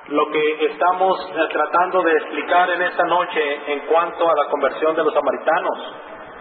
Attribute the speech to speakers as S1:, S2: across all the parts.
S1: lo que estamos tratando de explicar en esta noche en cuanto a la conversión de los samaritanos.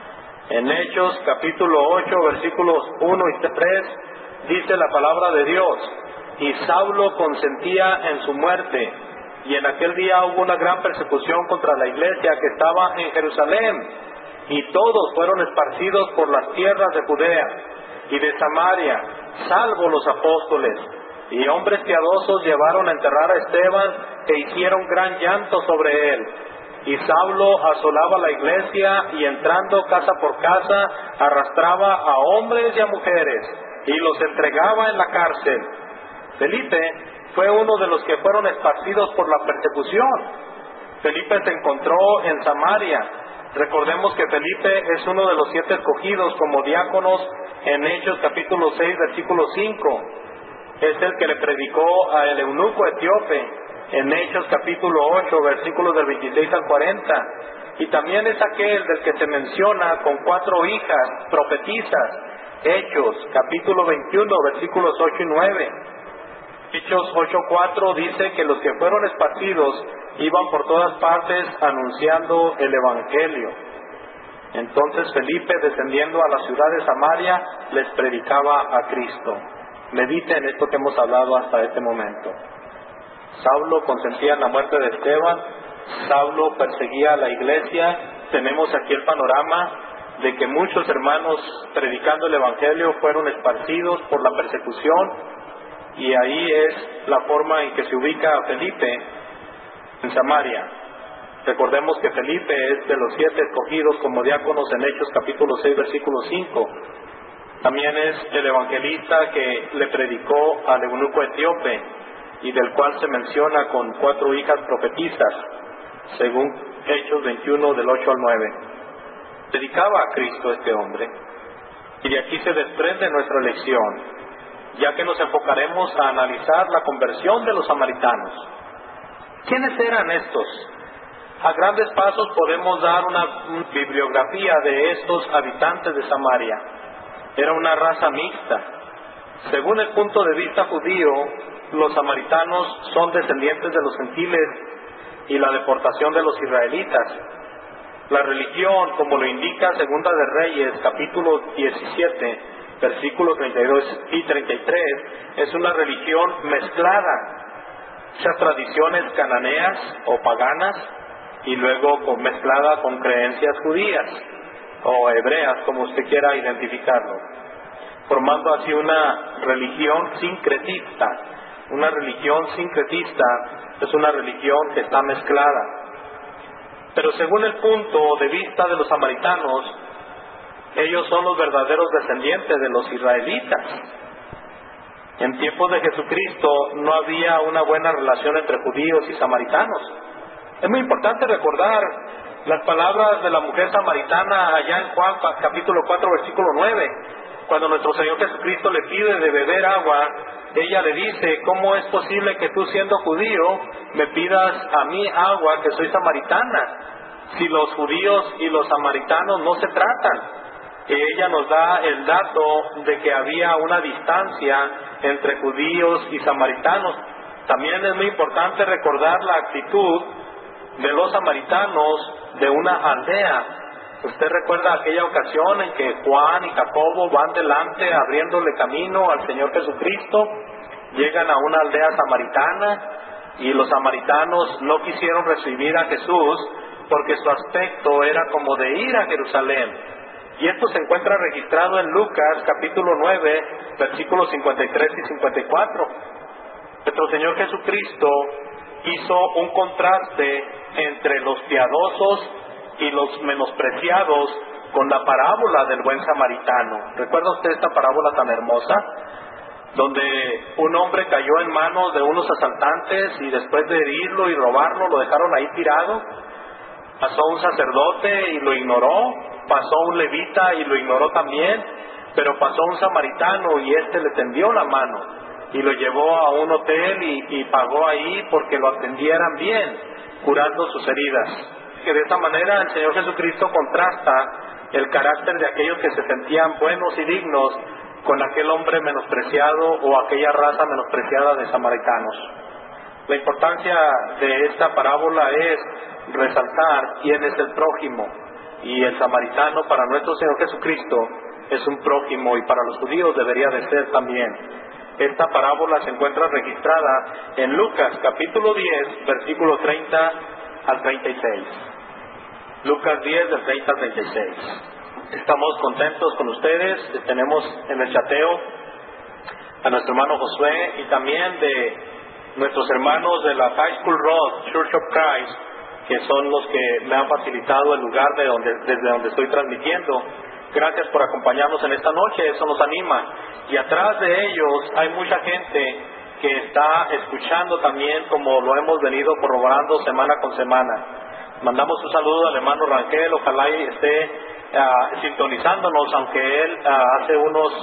S1: En Hechos capítulo 8 versículos 1 y 3 dice la palabra de Dios: y Saulo consentía en su muerte, y en aquel día hubo una gran persecución contra la iglesia que estaba en Jerusalén, y todos fueron esparcidos por las tierras de Judea y de Samaria, salvo los apóstoles. Y hombres piadosos llevaron a enterrar a Esteban, e hicieron gran llanto sobre él. Y Saulo asolaba la iglesia, y entrando casa por casa, arrastraba a hombres y a mujeres, y los entregaba en la cárcel. Felipe fue uno de los que fueron esparcidos por la persecución. Felipe se encontró en Samaria. Recordemos que Felipe es uno de los 7 escogidos como diáconos en Hechos capítulo 6 versículo 5. Es el que le predicó al eunuco etíope en Hechos capítulo 8 versículos del 26 al 40. Y también es aquel del que se menciona con 4 hijas profetisas. Hechos capítulo 21 versículos 8 y 9. Hechos 8:4 dice que los que fueron esparcidos iban por todas partes anunciando el evangelio. Entonces Felipe, descendiendo a la ciudad de Samaria, les predicaba a Cristo. Mediten esto que hemos hablado hasta este momento. Saulo consentía en la muerte de Esteban. Saulo perseguía a la iglesia. Tenemos aquí el panorama de que muchos hermanos predicando el evangelio fueron esparcidos por la persecución. Y ahí es la forma en que se ubica Felipe en Samaria. Recordemos que Felipe es de los 7 escogidos como diáconos en Hechos capítulo 6 versículo 5. También es el evangelista que le predicó al eunuco etíope y del cual se menciona con 4 hijas profetisas, según Hechos 21 del 8 al 9. Predicaba a Cristo este hombre. Y de aquí se desprende nuestra lección, ya que nos enfocaremos a analizar la conversión de los samaritanos. ¿Quiénes eran estos? A grandes pasos podemos dar una bibliografía de estos habitantes de Samaria. Era una raza mixta. Según el punto de vista judío, los samaritanos son descendientes de los gentiles y la deportación de los israelitas. La religión, como lo indica Segunda de Reyes, capítulo 17, versículos 32 y 33, es una religión mezclada. Esas tradiciones cananeas o paganas, y luego mezclada con creencias judías o hebreas, como usted quiera identificarlo, formando así una religión sincretista. Una religión sincretista es una religión que está mezclada. Pero según el punto de vista de los samaritanos, ellos son los verdaderos descendientes de los israelitas. En tiempos de Jesucristo no había una buena relación entre judíos y samaritanos. Es muy importante recordar las palabras de la mujer samaritana allá en Juan capítulo 4 versículo 9. Cuando nuestro Señor Jesucristo le pide de beber agua, ella le dice: ¿cómo es posible que tú, siendo judío, me pidas a mí agua, que soy samaritana? Si los judíos y los samaritanos no se tratan. Ella nos da el dato de que había una distancia entre judíos y samaritanos. También es muy importante recordar la actitud de los samaritanos de una aldea. Usted recuerda aquella ocasión en que Juan y Jacobo van delante abriéndole camino al Señor Jesucristo. Llegan a una aldea samaritana y los samaritanos no quisieron recibir a Jesús porque su aspecto era como de ir a Jerusalén. Y esto se encuentra registrado en Lucas capítulo 9 versículos 53 y 54. Nuestro Señor Jesucristo hizo un contraste entre los piadosos y los menospreciados con la parábola del buen samaritano. ¿Recuerda usted esta parábola tan hermosa? Donde un hombre cayó en manos de unos asaltantes y después de herirlo y robarlo lo dejaron ahí tirado. Pasó un sacerdote y lo ignoró, pasó un levita y lo ignoró también, pero pasó un samaritano y éste le tendió la mano y lo llevó a un hotel y pagó ahí porque lo atendieran bien, curando sus heridas. Que de esta manera el Señor Jesucristo contrasta el carácter de aquellos que se sentían buenos y dignos con aquel hombre menospreciado o aquella raza menospreciada de samaritanos. La importancia de esta parábola es resaltar quién es el prójimo, y el samaritano para nuestro Señor Jesucristo es un prójimo, y para los judíos debería de ser también. Esta parábola se encuentra registrada en Lucas capítulo 10, versículo 30 al 36. Lucas 10, del 30 al 36. Estamos contentos con ustedes. Tenemos en el chateo a nuestro hermano Josué y también de nuestros hermanos de la High School Road Church of Christ, que son los que me han facilitado el lugar desde donde estoy transmitiendo. Gracias por acompañarnos en esta noche, eso nos anima. Y atrás de ellos hay mucha gente que está escuchando también, como lo hemos venido corroborando semana con semana. Mandamos un saludo al hermano Rangel, ojalá y esté sintonizándonos, aunque él hace unos,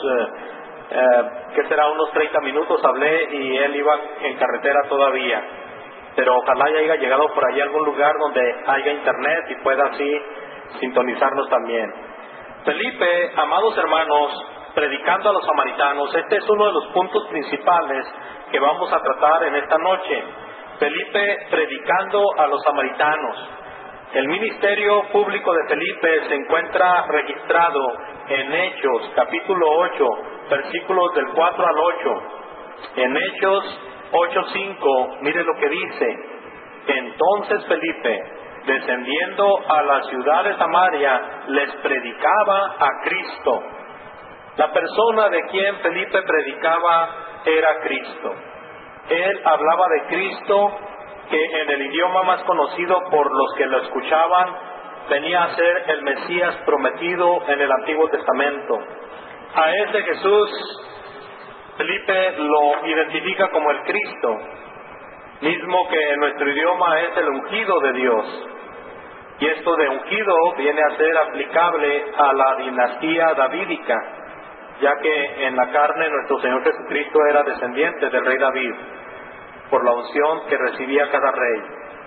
S1: unos 30 minutos hablé y él iba en carretera todavía. Pero ojalá ya haya llegado por ahí a algún lugar donde haya internet y pueda así sintonizarnos también. Felipe, amados hermanos, predicando a los samaritanos, este es uno de los puntos principales que vamos a tratar en esta noche. Felipe predicando a los samaritanos. El ministerio público de Felipe se encuentra registrado en Hechos, capítulo 8, versículos del 4 al 8. En Hechos 8:5, mire lo que dice: entonces Felipe, descendiendo a la ciudad de Samaria, les predicaba a Cristo. La persona de quien Felipe predicaba era Cristo. Él hablaba de Cristo, que en el idioma más conocido por los que lo escuchaban venía a ser el Mesías prometido en el Antiguo Testamento. A ese Jesús Felipe lo identifica como el Cristo, mismo que en nuestro idioma es el ungido de Dios. Y esto de ungido viene a ser aplicable a la dinastía davídica, ya que en la carne nuestro Señor Jesucristo era descendiente del rey David, por la unción que recibía cada rey.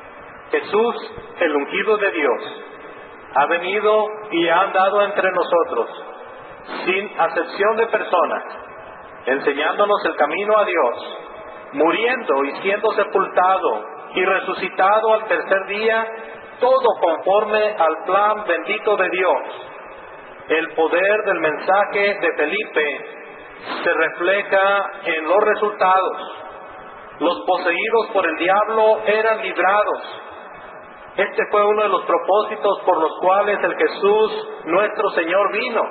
S1: Jesús, el ungido de Dios, ha venido y ha andado entre nosotros, sin acepción de personas, enseñándonos el camino a Dios, muriendo y siendo sepultado y resucitado al tercer día, todo conforme al plan bendito de Dios. El poder del mensaje de Felipe se refleja en los resultados. Los poseídos por el diablo eran librados. Este fue uno de los propósitos por los cuales el Jesús, nuestro Señor, vino.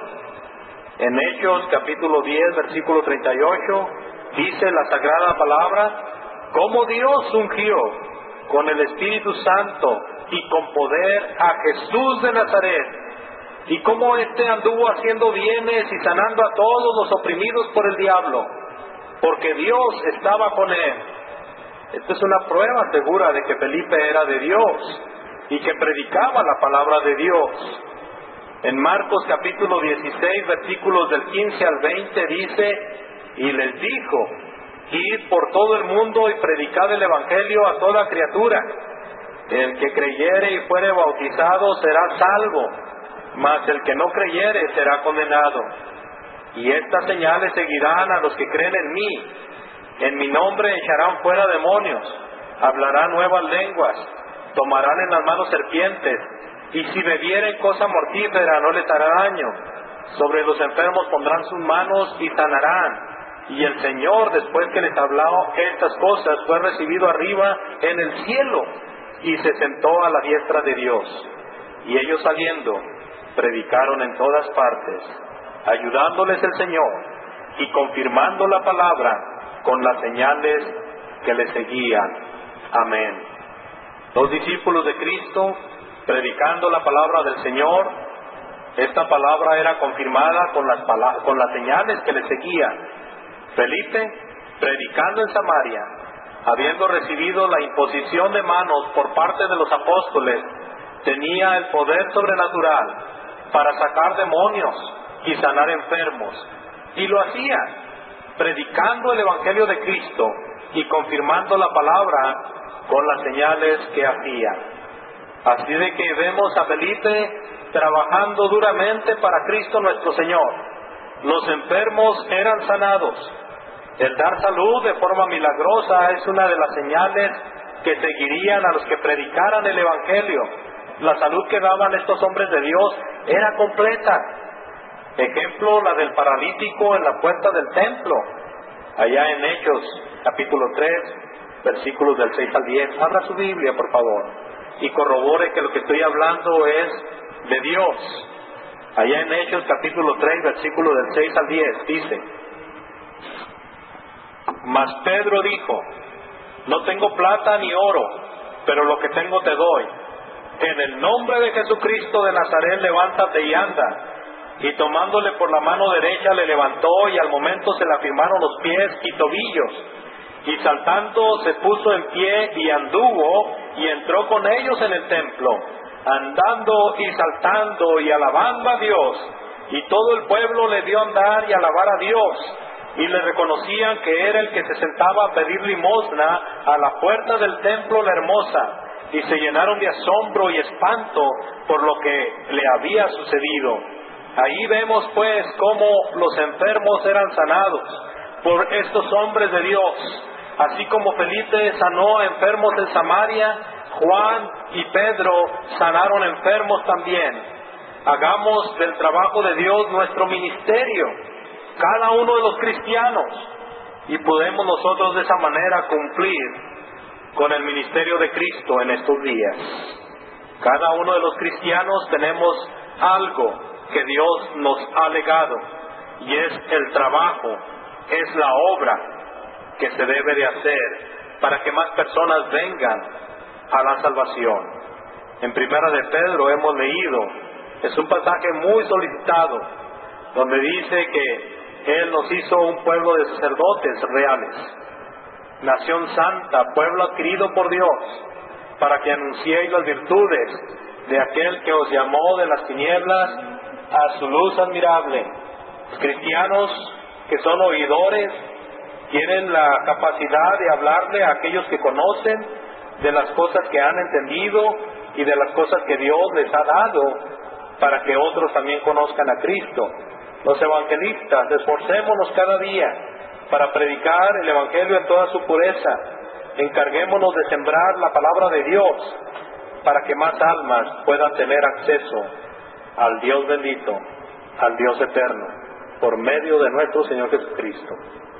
S1: En Hechos capítulo 10, versículo 38, dice la Sagrada Palabra: cómo Dios ungió con el Espíritu Santo y con poder a Jesús de Nazaret, y cómo éste anduvo haciendo bienes y sanando a todos los oprimidos por el diablo, porque Dios estaba con él. Esta es una prueba segura de que Felipe era de Dios y que predicaba la palabra de Dios. En Marcos capítulo 16, versículos del 15 al 20 dice: y les dijo: id por todo el mundo y predicad el evangelio a toda criatura. El que creyere y fuere bautizado será salvo, mas el que no creyere será condenado. Y estas señales seguirán a los que creen en mí: en mi nombre echarán fuera demonios, hablarán nuevas lenguas, tomarán en las manos serpientes, y si bebieren cosa mortífera no les hará daño. Sobre los enfermos pondrán sus manos y sanarán. Y el Señor, después que les habló estas cosas, fue recibido arriba en el cielo y se sentó a la diestra de Dios. Y ellos, saliendo, predicaron en todas partes, ayudándoles el Señor y confirmando la palabra con las señales que le seguían. Amén. Los discípulos de Cristo predicando la palabra del Señor. Esta palabra era confirmada con las señales que le seguían. Felipe, predicando en Samaria, habiendo recibido la imposición de manos por parte de los apóstoles, tenía el poder sobrenatural para sacar demonios y sanar enfermos. Y lo hacía, predicando el Evangelio de Cristo y confirmando la palabra con las señales que hacía. Así de que vemos a Felipe trabajando duramente para Cristo nuestro Señor. Los enfermos eran sanados, El dar salud de forma milagrosa es una de las señales que seguirían a los que predicaran el Evangelio. La salud que daban estos hombres de Dios era completa. Ejemplo, la del paralítico en la puerta del templo, allá en Hechos, capítulo 3, versículos del 6 al 10. Abra su Biblia, por favor, y corrobore que lo que estoy hablando es de Dios. Allá en Hechos, capítulo 3, versículos del 6 al 10, dice: Mas Pedro dijo: No tengo plata ni oro, pero lo que tengo te doy. En el nombre de Jesucristo de Nazaret, levántate y anda. Y tomándole por la mano derecha le levantó, y al momento se le afirmaron los pies y tobillos. Y saltando se puso en pie y anduvo, y entró con ellos en el templo, andando y saltando y alabando a Dios. Y todo el pueblo le vio andar y alabar a Dios, y le reconocían que era el que se sentaba a pedir limosna a la puerta del templo La Hermosa, y se llenaron de asombro y espanto por lo que le había sucedido. Ahí vemos pues cómo los enfermos eran sanados por estos hombres de Dios. Así como Felipe sanó a enfermos en Samaria, Juan y Pedro sanaron enfermos también. Hagamos del trabajo de Dios nuestro ministerio, cada uno de los cristianos, y podemos nosotros de esa manera cumplir con el ministerio de Cristo en estos días. Cada uno de los cristianos tenemos algo que Dios nos ha legado, y es el trabajo, es la obra que se debe de hacer para que más personas vengan a la salvación. En Primera de Pedro hemos leído, es un pasaje muy solicitado, donde dice que Él nos hizo un pueblo de sacerdotes reales, nación santa, pueblo adquirido por Dios, para que anunciéis las virtudes de aquel que os llamó de las tinieblas a su luz admirable. Los cristianos que son oidores tienen la capacidad de hablarle a aquellos que conocen de las cosas que han entendido y de las cosas que Dios les ha dado, para que otros también conozcan a Cristo. Los evangelistas, esforcémonos cada día para predicar el Evangelio en toda su pureza. Encarguémonos de sembrar la palabra de Dios para que más almas puedan tener acceso al Dios bendito, al Dios eterno, por medio de nuestro Señor Jesucristo.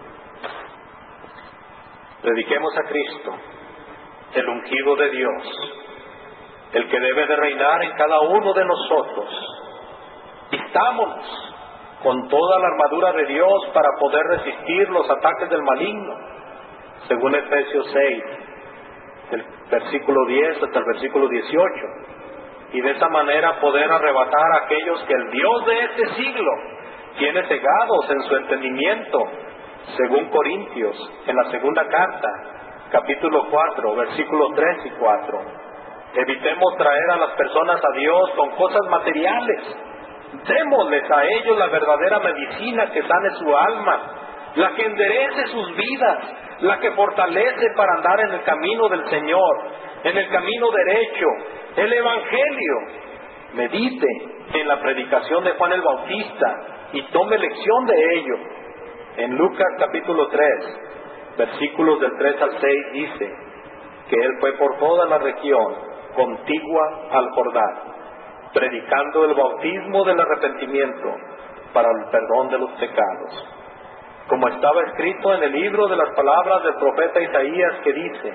S1: Prediquemos a Cristo, el ungido de Dios, el que debe de reinar en cada uno de nosotros. Vistámonos con toda la armadura de Dios para poder resistir los ataques del maligno, según Efesios 6, del versículo 10 hasta el versículo 18, y de esa manera poder arrebatar a aquellos que el Dios de este siglo tiene cegados en su entendimiento, según Corintios, en la segunda carta, capítulo 4, versículos 3 y 4. Evitemos traer a las personas a Dios con cosas materiales. Démosles a ellos la verdadera medicina que sane su alma, la que enderece sus vidas, la que fortalece para andar en el camino del Señor, en el camino derecho, el Evangelio. Medite en la predicación de Juan el Bautista y tome lección de ello. En Lucas capítulo 3, versículos del 3 al 6 dice que Él fue por toda la región contigua al Jordán, predicando el bautismo del arrepentimiento para el perdón de los pecados, como estaba escrito en el libro de las palabras del profeta Isaías, que dice: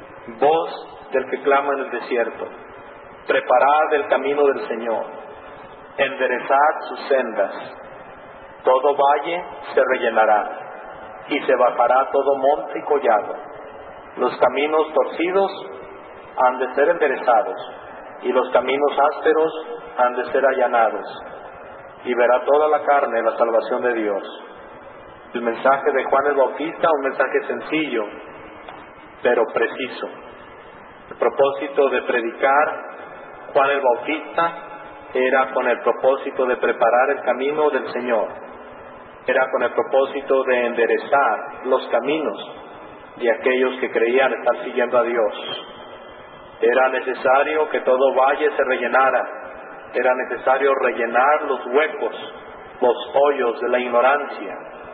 S1: voz del que clama en el desierto, preparad el camino del Señor, enderezad sus sendas. Todo valle se rellenará, y se bajará todo monte y collado. Los caminos torcidos han de ser enderezados, y los caminos ásperos han de ser allanados, y verá toda la carne la salvación de Dios. El mensaje de Juan el Bautista, un mensaje sencillo, pero preciso. El propósito de predicar Juan el Bautista era con el propósito de preparar el camino del Señor, era con el propósito de enderezar los caminos de aquellos que creían estar siguiendo a Dios. Era necesario que todo valle se rellenara, era necesario rellenar los huecos, los hoyos de la ignorancia,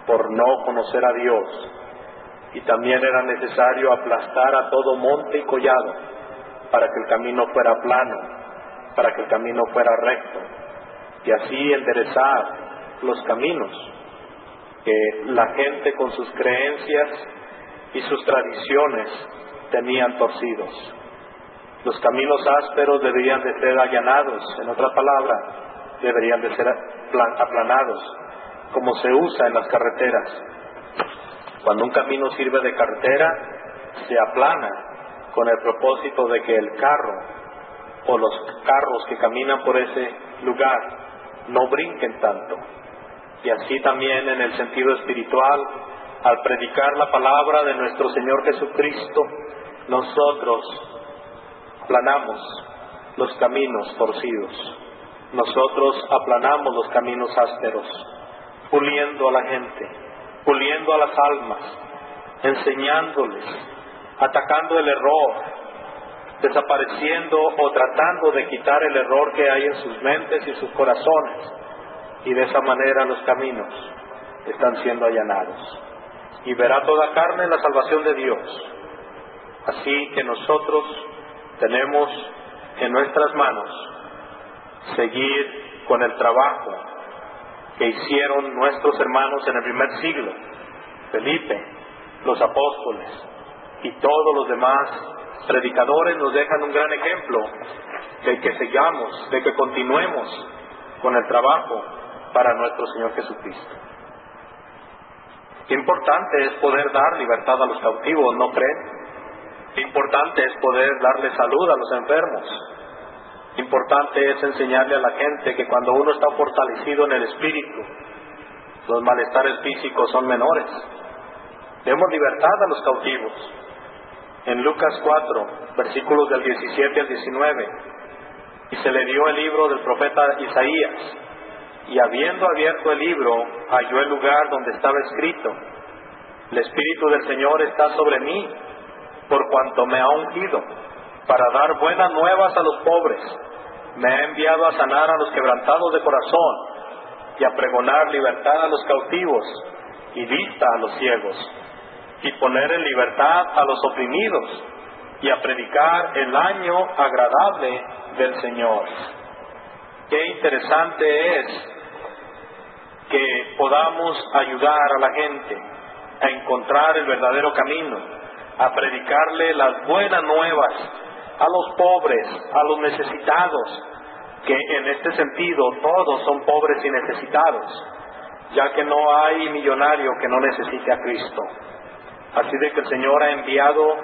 S1: por no conocer a Dios, y también era necesario aplastar a todo monte y collado para que el camino fuera plano, para que el camino fuera recto, y así enderezar los caminos que la gente con sus creencias y sus tradiciones tenían torcidos. Los caminos ásperos deberían de ser allanados, en otra palabra, deberían de ser aplanados, como se usa en las carreteras. Cuando un camino sirve de carretera, se aplana con el propósito de que el carro o los carros que caminan por ese lugar no brinquen tanto. Y así también en el sentido espiritual, al predicar la palabra de nuestro Señor Jesucristo, nosotros aplanamos los caminos torcidos, nosotros aplanamos los caminos ásperos, puliendo a la gente, puliendo a las almas, enseñándoles, atacando el error, desapareciendo o tratando de quitar el error que hay en sus mentes y sus corazones, y de esa manera los caminos están siendo allanados, y verá toda carne la salvación de Dios. Así que nosotros tenemos en nuestras manos seguir con el trabajo que hicieron nuestros hermanos en el primer siglo, Felipe, los apóstoles y todos los demás predicadores nos dejan un gran ejemplo de que sigamos, de que continuemos con el trabajo para nuestro Señor Jesucristo. Qué importante es poder dar libertad a los cautivos, ¿no creen? Qué importante es poder darle salud a los enfermos. Importante es enseñarle a la gente que cuando uno está fortalecido en el espíritu, los malestares físicos son menores. Demos libertad a los cautivos. En Lucas 4, versículos del 17 al 19, y se le dio el libro del profeta Isaías, y habiendo abierto el libro, halló el lugar donde estaba escrito: el Espíritu del Señor está sobre mí, por cuanto me ha ungido para dar buenas nuevas a los pobres, me ha enviado a sanar a los quebrantados de corazón, y a pregonar libertad a los cautivos, y vista a los ciegos, y poner en libertad a los oprimidos, y a predicar el año agradable del Señor. Qué interesante es que podamos ayudar a la gente a encontrar el verdadero camino, a predicarle las buenas nuevas a los pobres, a los necesitados, que en este sentido todos son pobres y necesitados, ya que no hay millonario que no necesite a Cristo. Así de que el Señor ha enviado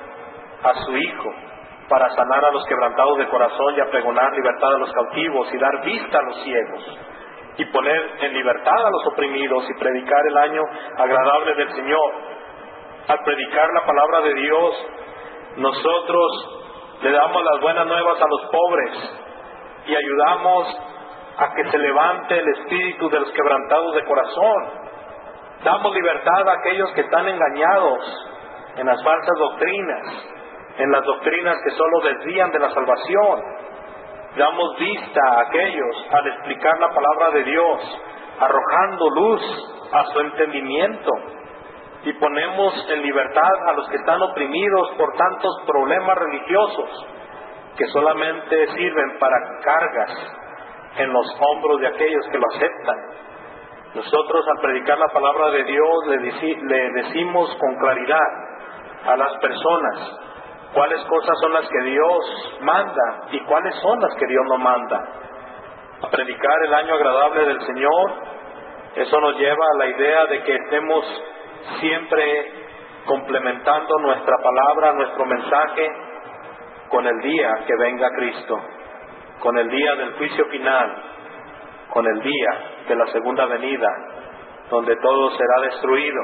S1: a su Hijo para sanar a los quebrantados de corazón y a pregonar libertad a los cautivos y dar vista a los ciegos, y poner en libertad a los oprimidos y predicar el año agradable del Señor. Al predicar la palabra de Dios, nosotros le damos las buenas nuevas a los pobres y ayudamos a que se levante el espíritu de los quebrantados de corazón. Damos libertad a aquellos que están engañados en las falsas doctrinas, en las doctrinas que solo desvían de la salvación. Damos vista a aquellos al explicar la palabra de Dios, arrojando luz a su entendimiento, y ponemos en libertad a los que están oprimidos por tantos problemas religiosos que solamente sirven para cargas en los hombros de aquellos que lo aceptan. Nosotros, al predicar la palabra de Dios, le decimos con claridad a las personas cuáles cosas son las que Dios manda y cuáles son las que Dios no manda. A predicar el año agradable del Señor, eso nos lleva a la idea de que estemos siempre complementando nuestra palabra, nuestro mensaje, con el día que venga Cristo, con el día del juicio final, con el día de la segunda venida, donde todo será destruido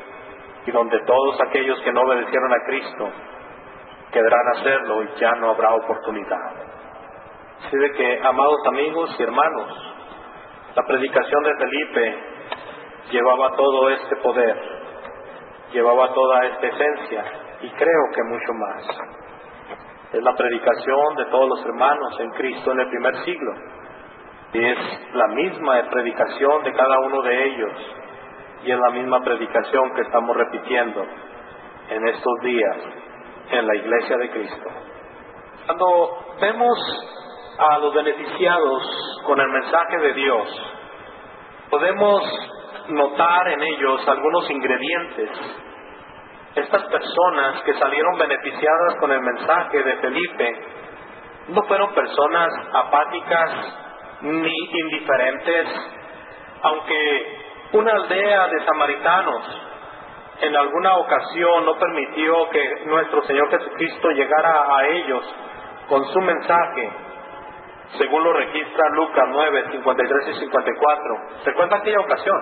S1: y donde todos aquellos que no obedecieron a Cristo querrán hacerlo y ya no habrá oportunidad. Así de que, amados amigos y hermanos, la predicación de Felipe llevaba todo este poder, llevaba toda esta esencia, y creo que mucho más. Es la predicación de todos los hermanos en Cristo en el primer siglo, y es la misma predicación de cada uno de ellos y es la misma predicación que estamos repitiendo en estos días en la Iglesia de Cristo. Cuando vemos a los beneficiados con el mensaje de Dios, podemos notar en ellos algunos ingredientes. Estas personas que salieron beneficiadas con el mensaje de Felipe no fueron personas apáticas ni indiferentes, aunque una aldea de samaritanos en alguna ocasión no permitió que nuestro Señor Jesucristo llegara a ellos con su mensaje, según lo registra Lucas 9, 53 y 54. ¿Recuerda aquella ocasión?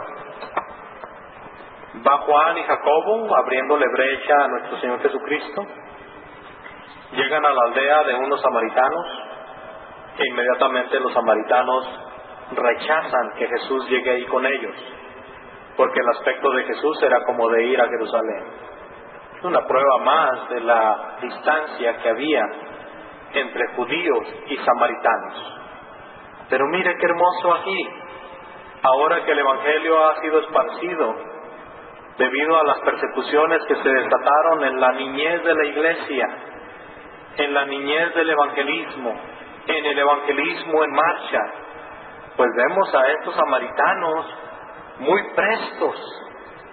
S1: Va Juan y Jacobo abriéndole brecha a nuestro Señor Jesucristo. Llegan a la aldea de unos samaritanos e inmediatamente los samaritanos rechazan que Jesús llegue ahí con ellos, porque el aspecto de Jesús era como de ir a Jerusalén. Es una prueba más de la distancia que había entre judíos y samaritanos. Pero mire qué hermoso aquí, ahora que el Evangelio ha sido esparcido debido a las persecuciones que se desataron en la niñez de la iglesia, en la niñez del evangelismo, en el evangelismo en marcha, pues vemos a estos samaritanos muy prestos,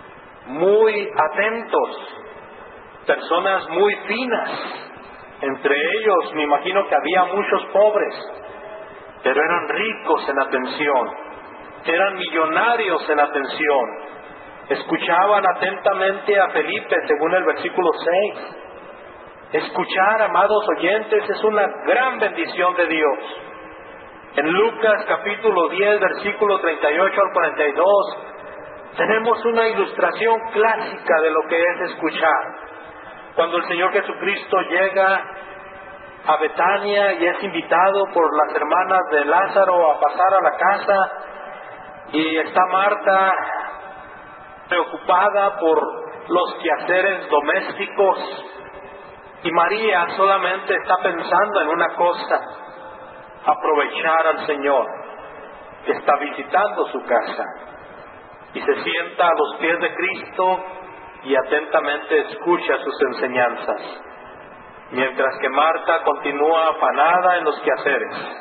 S1: muy atentos, personas muy finas. Entre ellos me imagino que había muchos pobres, pero eran ricos en atención, eran millonarios en atención. Escuchaban atentamente a Felipe, según el versículo 6. Escuchar, amados oyentes, es una gran bendición de Dios. En Lucas capítulo 10, versículo 38 al 42, tenemos una ilustración clásica de lo que es escuchar. Cuando el Señor Jesucristo llega a Betania y es invitado por las hermanas de Lázaro a pasar a la casa, y está Marta preocupada por los quehaceres domésticos, y María solamente está pensando en una cosa: aprovechar al Señor que está visitando su casa, y se sienta a los pies de Cristo y atentamente escucha sus enseñanzas, mientras que Marta continúa afanada en los quehaceres.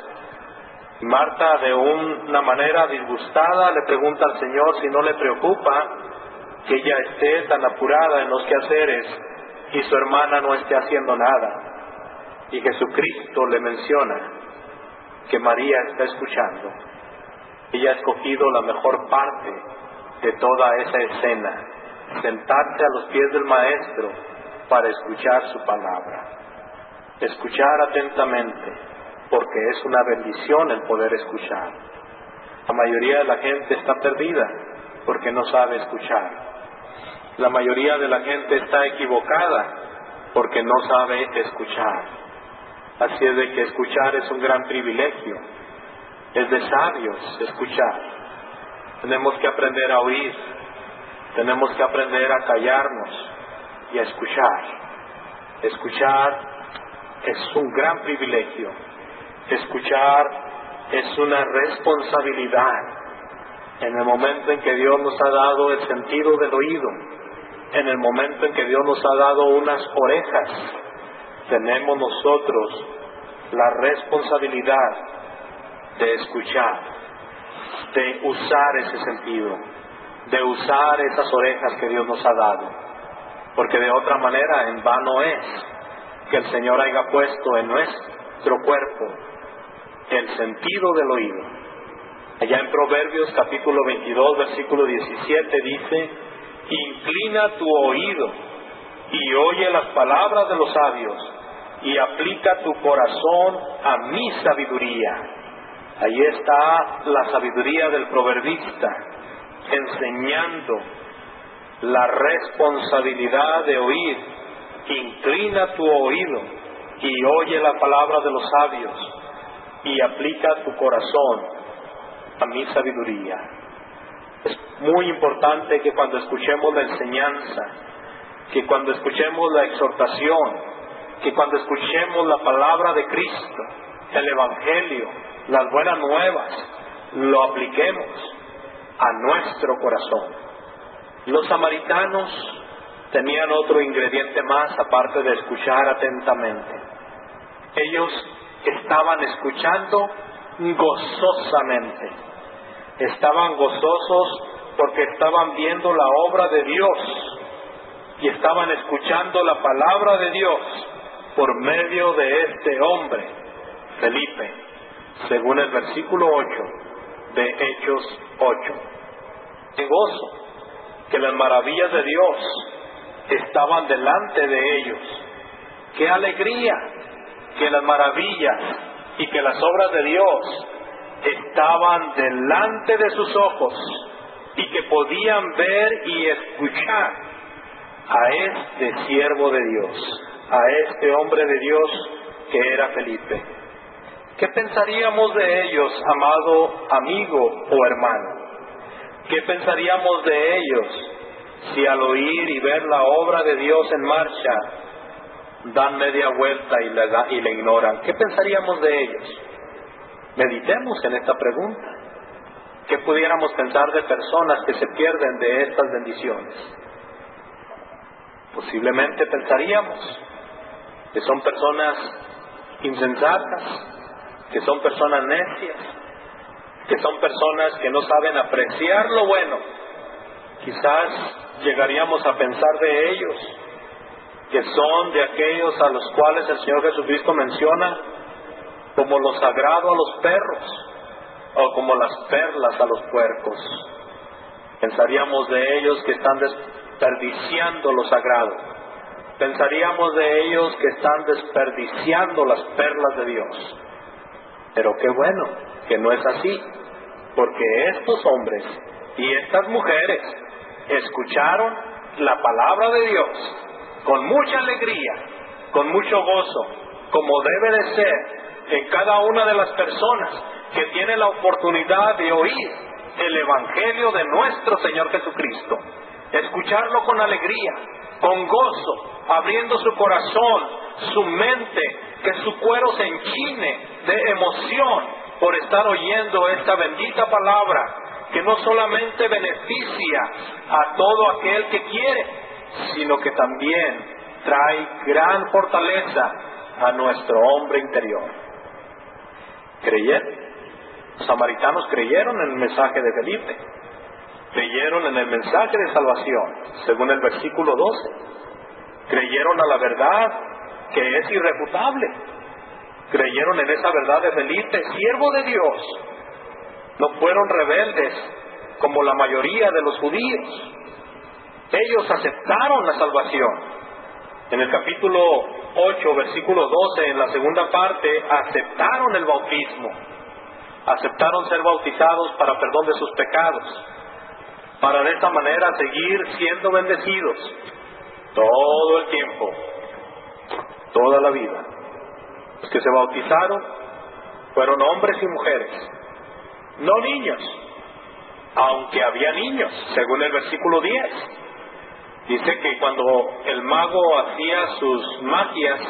S1: Marta, de una manera disgustada, le pregunta al Señor si no le preocupa que ella esté tan apurada en los quehaceres y su hermana no esté haciendo nada. Y Jesucristo le menciona que María está escuchando. Ella ha escogido la mejor parte de toda esa escena: sentarse a los pies del Maestro para escuchar su palabra. Escuchar atentamente, porque es una bendición el poder escuchar. La mayoría de la gente está perdida porque no sabe escuchar. La mayoría de la gente está equivocada porque no sabe escuchar. Así es de que escuchar es un gran privilegio. Es de sabios escuchar. Tenemos que aprender a oír. Tenemos que aprender a callarnos y a escuchar. Escuchar es un gran privilegio. Escuchar es una responsabilidad. En el momento en que Dios nos ha dado el sentido del oído, en el momento en que Dios nos ha dado unas orejas, tenemos nosotros la responsabilidad de escuchar, de usar ese sentido, de usar esas orejas que Dios nos ha dado, porque de otra manera en vano es que el Señor haya puesto en nuestro cuerpo el sentido del oído. Allá en Proverbios capítulo 22 versículo 17 dice: inclina tu oído y oye las palabras de los sabios, y aplica tu corazón a mi sabiduría. Ahí está la sabiduría del proverbista, enseñando la responsabilidad de oír. Inclina tu oído y oye la palabra de los sabios, y aplica tu corazón a mi sabiduría. Es muy importante que cuando escuchemos la enseñanza, que cuando escuchemos la exhortación, que cuando escuchemos la palabra de Cristo, el Evangelio, las buenas nuevas, lo apliquemos a nuestro corazón. Los samaritanos tenían otro ingrediente más aparte de escuchar atentamente. Ellos estaban escuchando gozosamente. Estaban gozosos porque estaban viendo la obra de Dios y estaban escuchando la palabra de Dios por medio de este hombre, Felipe, según el versículo 8 de Hechos 8. ¡Qué gozo! Que las maravillas de Dios estaban delante de ellos. ¡Qué alegría! Que las maravillas y que las obras de Dios estaban delante de sus ojos y que podían ver y escuchar a este siervo de Dios, a este hombre de Dios que era Felipe. ¿Qué pensaríamos de ellos, amado amigo o hermano? ¿Qué pensaríamos de ellos si al oír y ver la obra de Dios en marcha dan media vuelta y la ignoran? ¿Qué pensaríamos de ellos? Meditemos en esta pregunta. ¿Qué pudiéramos pensar de personas que se pierden de estas bendiciones? Posiblemente pensaríamos que son personas insensatas, que son personas necias, que son personas que no saben apreciar lo bueno. Quizás llegaríamos a pensar de ellos que son de aquellos a los cuales el Señor Jesucristo menciona como lo sagrado a los perros o como las perlas a los puercos. Pensaríamos de ellos que están desperdiciando lo sagrado. Pensaríamos de ellos que están desperdiciando las perlas de Dios. Pero qué bueno que no es así, porque estos hombres y estas mujeres escucharon la palabra de Dios con mucha alegría, con mucho gozo, como debe de ser en cada una de las personas que tiene la oportunidad de oír el Evangelio de nuestro Señor Jesucristo. Escucharlo con alegría, con gozo, abriendo su corazón, su mente, que su cuero se enchine de emoción por estar oyendo esta bendita palabra, que no solamente beneficia a todo aquel que quiere, sino que también trae gran fortaleza a nuestro hombre interior. ¿Creyeron? Los samaritanos creyeron en el mensaje de Felipe, creyeron en el mensaje de salvación, según el versículo 12. Creyeron a la verdad que es irrefutable. Creyeron en esa verdad de Felipe, siervo de Dios. No fueron rebeldes como la mayoría de los judíos. Ellos aceptaron la salvación. En el capítulo 8, versículo 12, en la segunda parte, aceptaron el bautismo. Aceptaron ser bautizados para perdón de sus pecados, para de esta manera seguir siendo bendecidos todo el tiempo, toda la vida. Los que se bautizaron fueron hombres y mujeres, no niños, aunque había niños, según el versículo 10. Dice que cuando el mago hacía sus magias,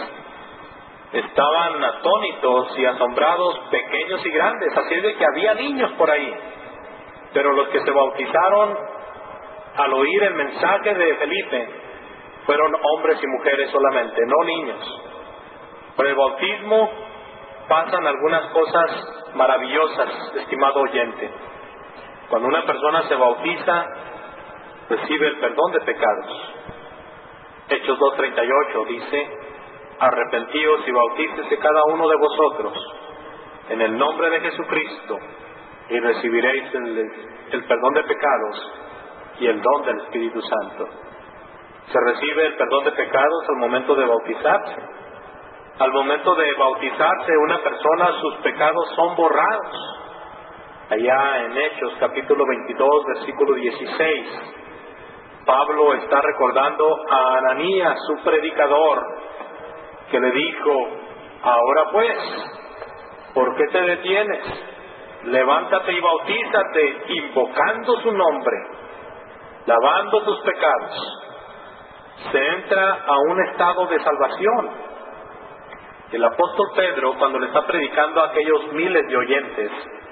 S1: estaban atónitos y asombrados pequeños y grandes, así de que había niños por ahí. Pero los que se bautizaron al oír el mensaje de Felipe fueron hombres y mujeres solamente, no niños. Por el bautismo pasan algunas cosas maravillosas, estimado oyente. Cuando una persona se bautiza, recibe el perdón de pecados. Hechos 2:38 dice: arrepentíos y bautícese cada uno de vosotros en el nombre de Jesucristo y recibiréis el perdón de pecados y el don del Espíritu Santo. Se recibe el perdón de pecados al momento de bautizarse. Al momento de bautizarse una persona, sus pecados son borrados. Allá en Hechos capítulo 22 versículo 16, Pablo está recordando a Ananías, su predicador, que le dijo: ahora pues, ¿por qué te detienes? Levántate y bautízate, invocando su nombre, lavando tus pecados. Se entra a un estado de salvación. El apóstol Pedro, cuando le está predicando a aquellos miles de oyentes,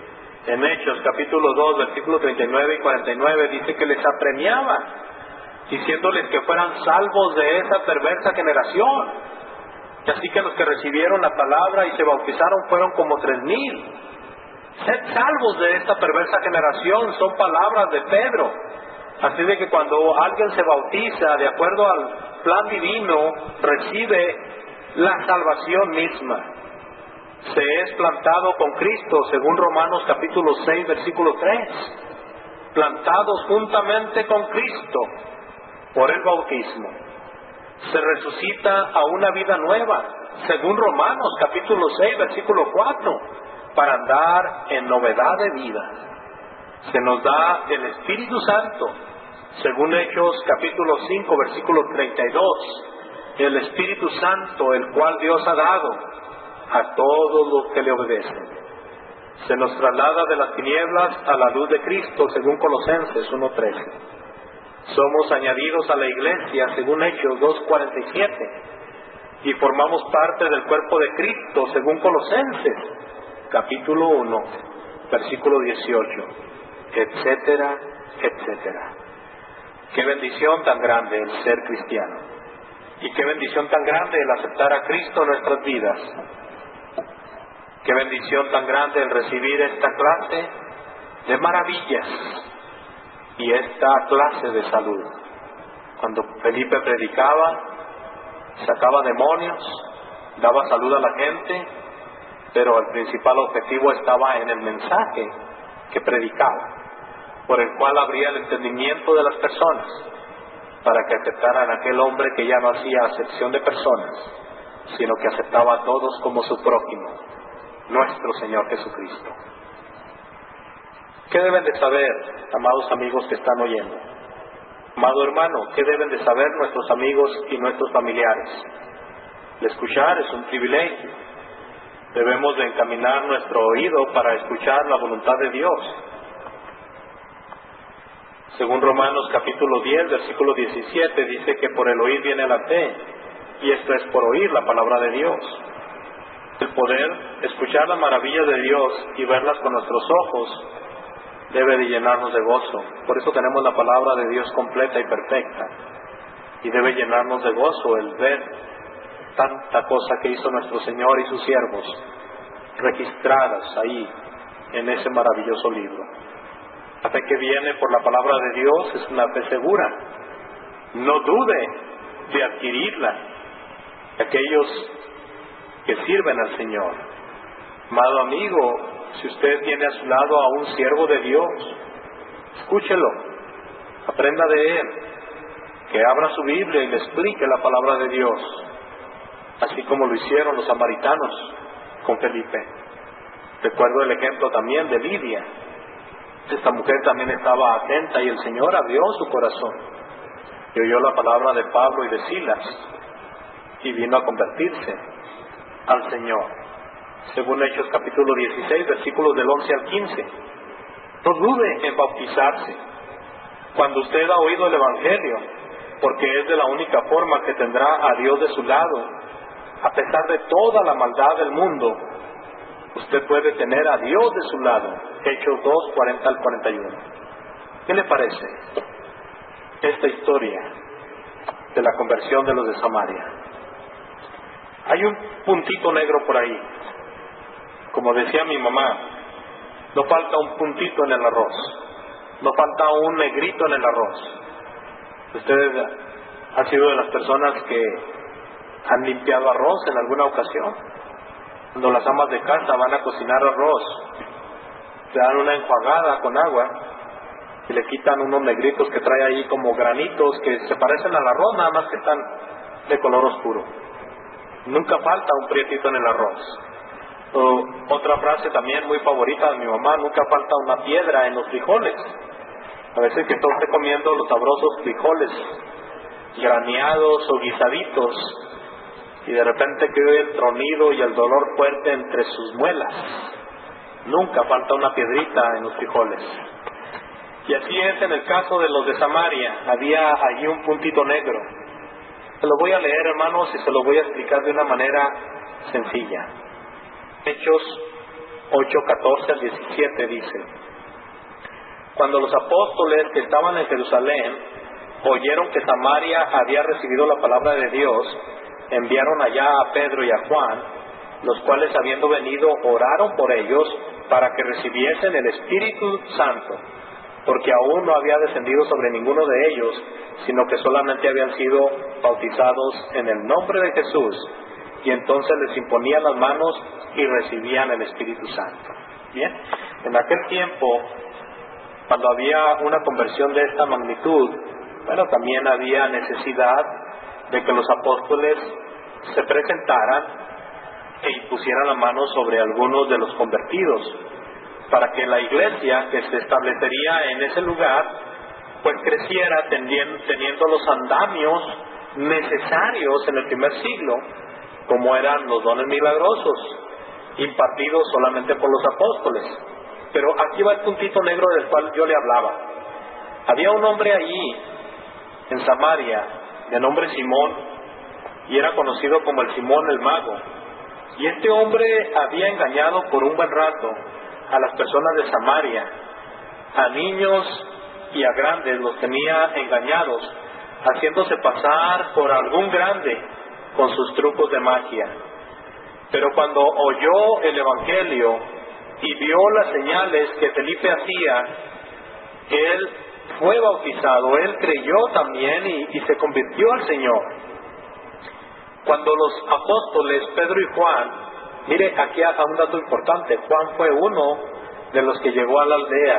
S1: En Hechos capítulo 2, versículos 39 y 49 dice que les apremiaba, diciéndoles que fueran salvos de esa perversa generación. Y así que los que recibieron la palabra y se bautizaron fueron como 3,000. Sed salvos de esta perversa generación, son palabras de Pedro. Así de que cuando alguien se bautiza de acuerdo al plan divino, recibe la salvación misma. Se es plantado con Cristo, según Romanos capítulo 6, versículo 3. Plantados juntamente con Cristo por el bautismo. Se resucita a una vida nueva, según Romanos capítulo 6, versículo 4, para andar en novedad de vida. Se nos da el Espíritu Santo, según Hechos capítulo 5, versículo 32. El Espíritu Santo, el cual Dios ha dado a todos los que le obedecen. Se nos traslada de las tinieblas a la luz de Cristo, según Colosenses 1:13. Somos añadidos a la iglesia, según Hechos 2:47, y formamos parte del cuerpo de Cristo, según Colosenses capítulo 1, versículo 18, etcétera, etcétera. Qué bendición tan grande el ser cristiano, y qué bendición tan grande el aceptar a Cristo en nuestras vidas. Qué bendición tan grande el recibir esta clase de maravillas y esta clase de salud. Cuando Felipe predicaba, sacaba demonios, daba salud a la gente, pero el principal objetivo estaba en el mensaje que predicaba, por el cual abría el entendimiento de las personas, para que aceptaran a aquel hombre que ya no hacía acepción de personas, sino que aceptaba a todos como su prójimo, nuestro Señor Jesucristo. ¿Qué deben de saber, amados amigos que están oyendo? Amado hermano, ¿qué deben de saber nuestros amigos y nuestros familiares? El escuchar es un privilegio. Debemos de encaminar nuestro oído para escuchar la voluntad de Dios. Según Romanos capítulo 10, versículo 17, dice que por el oír viene la fe, y esto es por oír la palabra de Dios. El poder escuchar las maravillas de Dios y verlas con nuestros ojos debe de llenarnos de gozo. Por eso tenemos la palabra de Dios completa y perfecta, y debe llenarnos de gozo el ver tanta cosa que hizo nuestro Señor y sus siervos registradas ahí en ese maravilloso libro. La fe que viene por la palabra de Dios es una fe segura. No dude de adquirirla. Aquellos que sirven al Señor. Amado amigo, si usted tiene a su lado a un siervo de Dios, escúchelo, aprenda de él, que abra su Biblia y le explique la palabra de Dios, así como lo hicieron los samaritanos con Felipe. Recuerdo el ejemplo también de Lidia. Esta mujer también estaba atenta y el Señor abrió su corazón y oyó la palabra de Pablo y de Silas y vino a convertirse al Señor. Según Hechos capítulo 16, versículos del 11 al 15. No dude en bautizarse cuando usted ha oído el Evangelio, porque es de la única forma que tendrá a Dios de su lado. A pesar de toda la maldad del mundo, usted puede tener a Dios de su lado. Hechos 2, 40 al 41. ¿Qué le parece esta historia de la conversión de los de Samaria? Hay un puntito negro por ahí. Como decía mi mamá, no falta un puntito en el arroz, no falta un negrito en el arroz. Usted ha sido de las personas que han limpiado arroz en alguna ocasión. Cuando las amas de casa van a cocinar arroz, le dan una enjuagada con agua y le quitan unos negritos que trae ahí como granitos que se parecen al arroz, nada más que están de color oscuro. Nunca falta un prietito en el arroz. Otra frase también muy favorita de mi mamá: nunca falta una piedra en los frijoles. A veces que está usted comiendo los sabrosos frijoles graneados o guisaditos y de repente que oye el tronido y el dolor fuerte entre sus muelas. Nunca falta una piedrita en los frijoles. Y así es en el caso de los de Samaria. Había allí un puntito negro. Se lo voy a leer, hermanos, y se lo voy a explicar de una manera sencilla. Hechos 8:14 al 17 dice: Cuando los apóstoles que estaban en Jerusalén oyeron que Samaria había recibido la palabra de Dios, enviaron allá a Pedro y a Juan, los cuales, habiendo venido, oraron por ellos para que recibiesen el Espíritu Santo, porque aún no había descendido sobre ninguno de ellos, sino que solamente habían sido bautizados en el nombre de Jesús, y entonces les imponían las manos y recibían el Espíritu Santo. Bien, en aquel tiempo, cuando había una conversión de esta magnitud, bueno, también había necesidad de que los apóstoles se presentaran e impusieran la mano sobre algunos de los convertidos, para que la iglesia que se establecería en ese lugar pues creciera teniendo los andamios necesarios en el primer siglo, como eran los dones milagrosos impartidos solamente por los apóstoles. Pero aquí va el puntito negro del cual yo le hablaba. Había un hombre allí en Samaria de nombre Simón, y era conocido como el Simón el Mago, y este hombre había engañado por un buen rato a las personas de Samaria, a niños y a grandes los tenía engañados, haciéndose pasar por algún grande con sus trucos de magia. Pero cuando oyó el Evangelio y vio las señales que Felipe hacía, él fue bautizado, él creyó también y se convirtió al Señor. Cuando los apóstoles Pedro y Juan, mire, aquí hay un dato importante: Juan fue uno de los que llegó a la aldea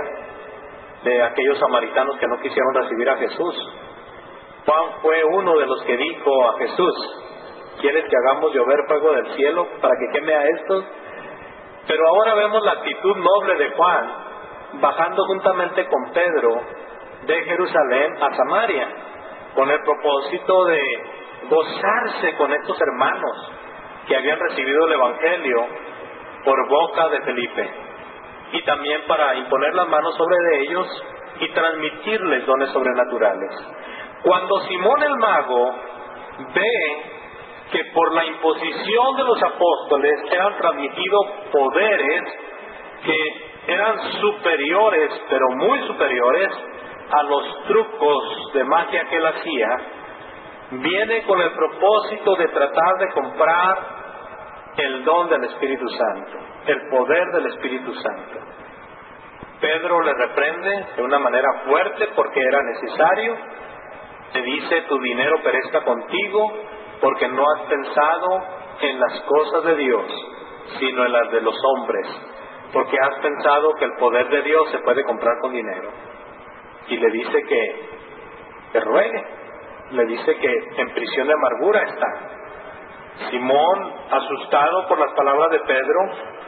S1: de aquellos samaritanos que no quisieron recibir a Jesús. Juan fue uno de los que dijo a Jesús: ¿quieres que hagamos llover fuego del cielo para que queme a estos? Pero ahora vemos la actitud noble de Juan, bajando juntamente con Pedro de Jerusalén a Samaria, con el propósito de gozarse con estos hermanos que habían recibido el Evangelio por boca de Felipe, y también para imponer las manos sobre de ellos y transmitirles dones sobrenaturales. Cuando Simón el Mago ve que por la imposición de los apóstoles eran transmitidos poderes que eran superiores, pero muy superiores a los trucos de magia que él hacía, viene con el propósito de tratar de comprar el don del Espíritu Santo, el poder del Espíritu Santo. Pedro le reprende de una manera fuerte porque era necesario. Le dice: tu dinero perezca contigo, porque no has pensado en las cosas de Dios, sino en las de los hombres, porque has pensado que el poder de Dios se puede comprar con dinero. Y le dice que ruegue, le dice que en prisión de amargura está. Simón, asustado por las palabras de Pedro,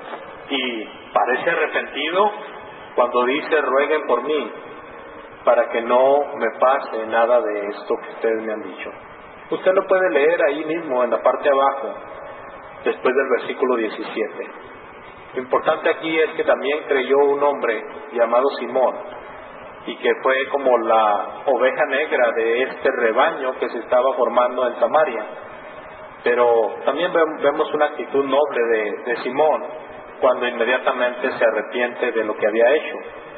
S1: y parece arrepentido cuando dice: rueguen por mí, para que no me pase nada de esto que ustedes me han dicho. Usted lo puede leer ahí mismo en la parte de abajo, después del versículo 17. Lo importante aquí es que también creyó un hombre llamado Simón, y que fue como la oveja negra de este rebaño que se estaba formando en Samaria. Pero también vemos una actitud noble de Simón, cuando inmediatamente se arrepiente de lo que había hecho.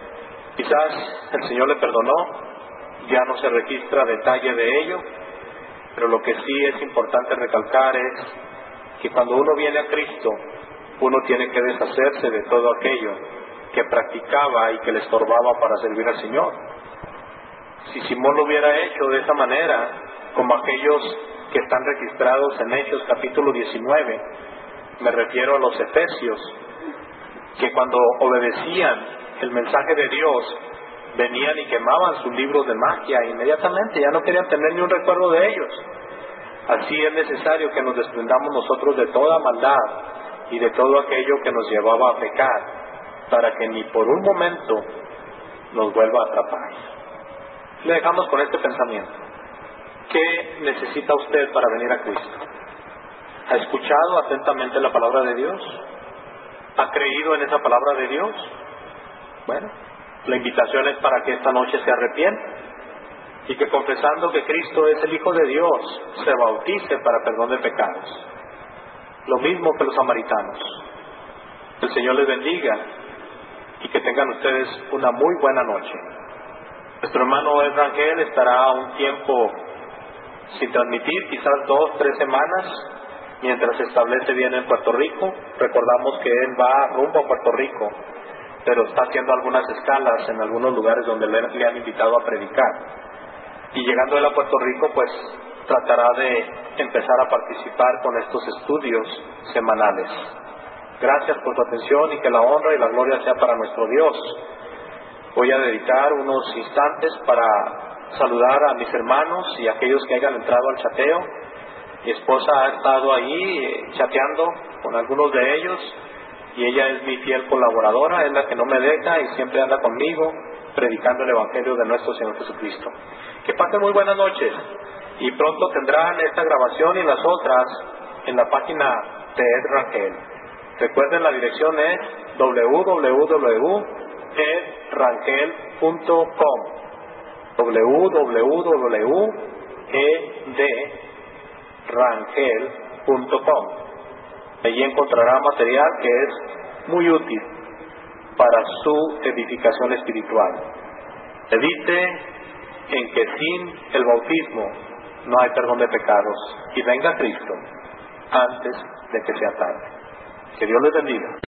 S1: Quizás el Señor le perdonó, ya no se registra detalle de ello, pero lo que sí es importante recalcar es que cuando uno viene a Cristo, uno tiene que deshacerse de todo aquello que practicaba y que le estorbaba para servir al Señor. Si Simón lo hubiera hecho de esa manera, como aquellos que están registrados en Hechos capítulo 19, me refiero a los efesios, que cuando obedecían el mensaje de Dios, venían y quemaban sus libros de magia inmediatamente, ya no querían tener ni un recuerdo de ellos. Así es necesario que nos desprendamos nosotros de toda maldad y de todo aquello que nos llevaba a pecar, para que ni por un momento nos vuelva a atrapar. Le dejamos con este pensamiento: ¿qué necesita usted para venir a Cristo? ¿Ha escuchado atentamente la palabra de Dios? ¿Ha creído en esa palabra de Dios? Bueno, la invitación es para que esta noche se arrepienta y que, confesando que Cristo es el Hijo de Dios, se bautice para perdón de pecados. Lo mismo que los samaritanos. El Señor les bendiga y que tengan ustedes una muy buena noche. Nuestro hermano Ed Rangel estará un tiempo sin transmitir, quizás 2-3 semanas, mientras se establece bien en Puerto Rico. Recordamos que él va rumbo a Puerto Rico, pero está haciendo algunas escalas en algunos lugares donde le han invitado a predicar. Y llegando él a Puerto Rico, pues tratará de empezar a participar con estos estudios semanales. Gracias por tu atención y que la honra y la gloria sea para nuestro Dios. Voy a dedicar unos instantes para saludar a mis hermanos y a aquellos que hayan entrado al chateo. Mi esposa ha estado ahí chateando con algunos de ellos y ella es mi fiel colaboradora, es la que no me deja y siempre anda conmigo predicando el Evangelio de nuestro Señor Jesucristo. Que pasen muy buenas noches y pronto tendrán esta grabación y las otras en la página de Ed Rangel. Recuerden, la dirección es www.edrangel.com, www.edrangel.com. Allí encontrará material que es muy útil para su edificación espiritual. Medite en que sin el bautismo no hay perdón de pecados y venga Cristo antes de que sea tarde. Que Dios les bendiga.